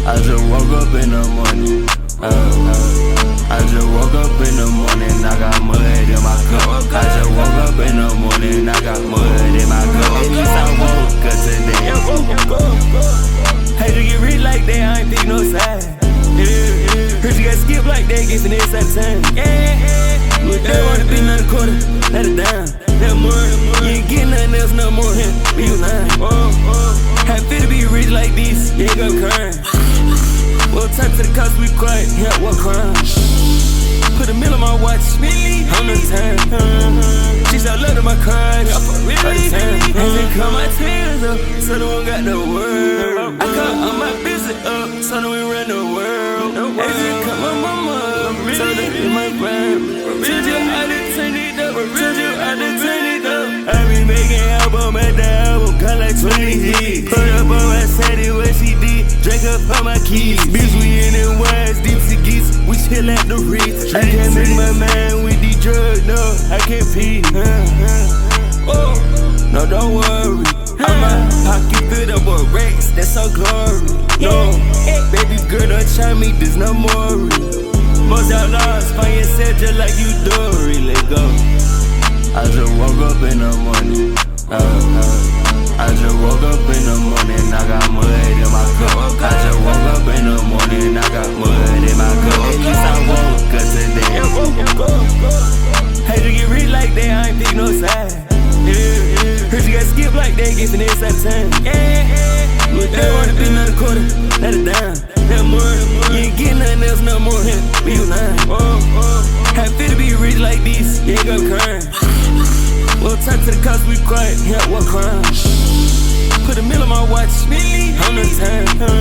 I just woke up in the morning. I just woke up in the morning, I got mud in my cup. I just woke up in the morning, I got mud in my cup. At least I woke up today. Hate to get rich like that, I ain't pick no side. Heard you got skip like that, get finesse at the time. They wanna be another quarter, let it down. That more, you ain't getting nothing else no more. We was lying. Happy to be rich like this, you ain't gon' crying. Well, time to the cops, we quiet, yeah, what crime? Put a mill on my watch, on the time. She said, love to my cards, all the time. And they cut my tears up, so no one got the world. I cut all my business up, so no one run the world. And they cut my mama up, so that in my prime. Real you, I done turn it up, real you, I done turn it up. I be making album at the album, got like 20 hits. Put up on my Sadie, what she did, drink up on my keys. Bitch, we in the wines, deep sea geese, we chill at the Ritz. I can't make my mind with these drugs, no, I can't pee. No, don't worry, my pocket filled up with racks, that's so glory. No, baby girl, don't try me, there's no more. Most outlaws find yourself just like you do, let go. I just woke up in the morning. I just woke up in the morning, I got mud in my cup. I just woke up in the morning, I got mud in my cup. At least I woke up today. Hate to get rich like that, I ain't pick no side. Heard you got skip like that, get finesse at the time. They wanna be another quarter, let it down. That more, you ain't getting nothing else no more. We was lying. Happy to be rich like this, you ain't gon' crying. Well, time to the cops, we quiet, yeah, what crime? Put a mill on my watch, on the time.